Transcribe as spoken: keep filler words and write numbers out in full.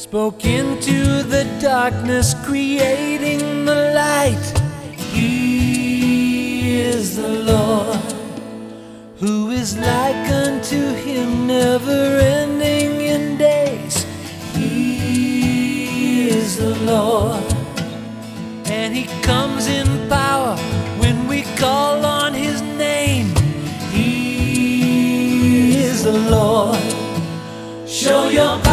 spoke into the darkness, creating the light. He is the Lord, who is like unto him, never ending in days. He is the Lord, and he comes in power when we call on his name. He is the Lord. Show your power.